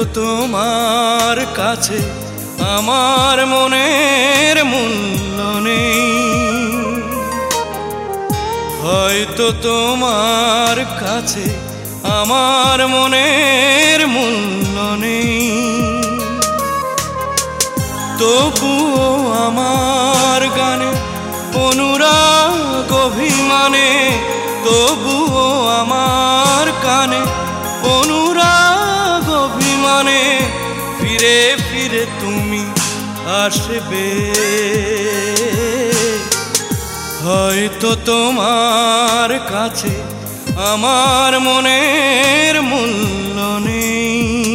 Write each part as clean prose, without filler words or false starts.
তোমার কাছে আমার মনের মূল্য নেই, হয়তো তোমার কাছে আমার মনের মূল্য নেই। তবুও আমার গানে অনুরাগ অভিমানে, তবুও আমার কানে অনুরাগ অভিমানে ফিরে ফিরে তুমি আসবে। হয়তো তোমার কাছে আমার মনের মূল্য নেই।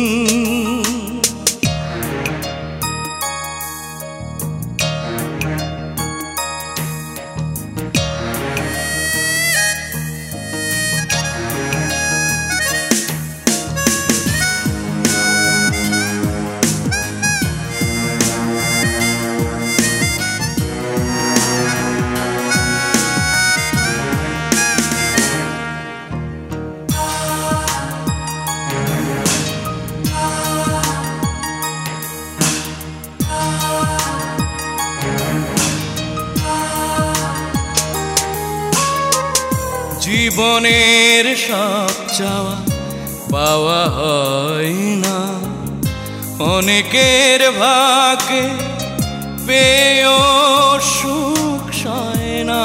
জীবনের সব চাওয়া পাওয়া হয় না, অনেকের ভাগ্যে পেয়েও সুখ সয় না।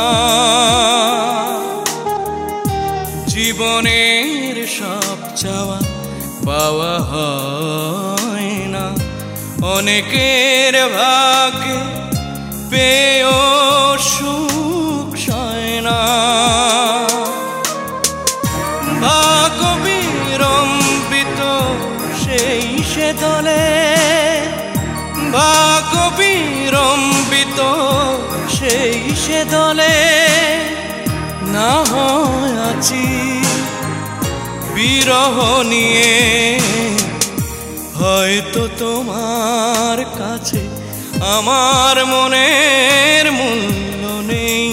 জীবনের সব চাওয়া পাওয়া হয় না, অনেকের ভাগ্যে পেয়েও সুখ সয় না। ভাগ্য বিড়ম্বিত সেই সে দলে, ভাগ্য বিড়ম্বিত সেই সে দলে না হয় আছি বিরহ নিয়ে। হয়তো তোমার কাছে আমার মনের মূল্য নেই।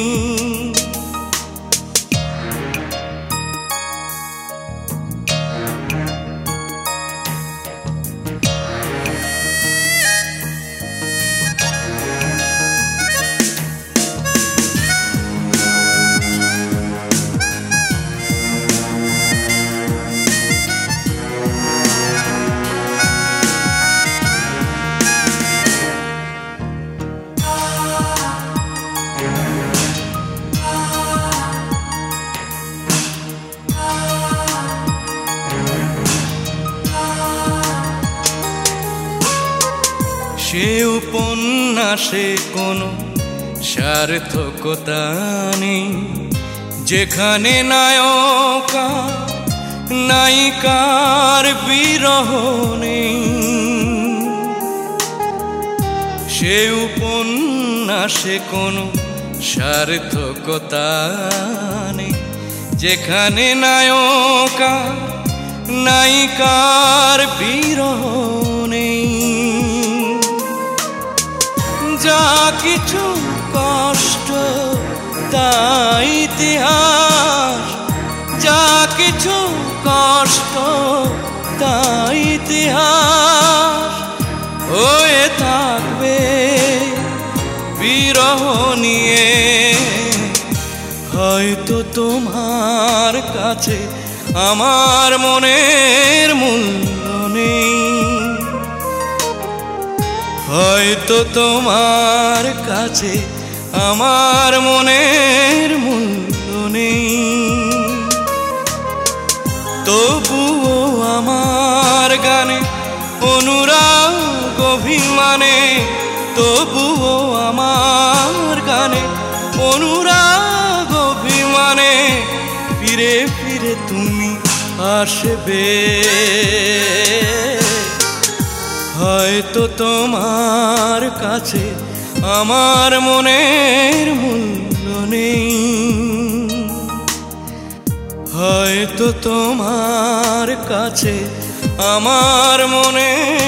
সে উপন্যাসে কোনো সার্থকতা নেই, যেখানে নায়কা নায়িকার বিরহ নেই। সে উপন্যাসে কোনো সার্থকতা নেই, যেখানে নায়কা নায়িকার বিরহ নেই। যা কিছু কষ্ট তাই ইতিহাস, যা কিছু কষ্ট তাই ইতিহাস হয়ে থাকবে বিরহ নিয়ে। হয়তো তোমার কাছে আমার মনের মূল্য নেই, হয়তো তোমার কাছে আমার মনের মূল্য নেই। তবুও আমার গানে অনুরাগ অভিমানে, তবুও আমার গানে অনুরাগ অভিমানে ফিরে ফিরে তুমি আসবে। হয়তো তোমার কাছে আমার মনের মূল্য নেই, হয়তো তোমার কাছে আমার মনের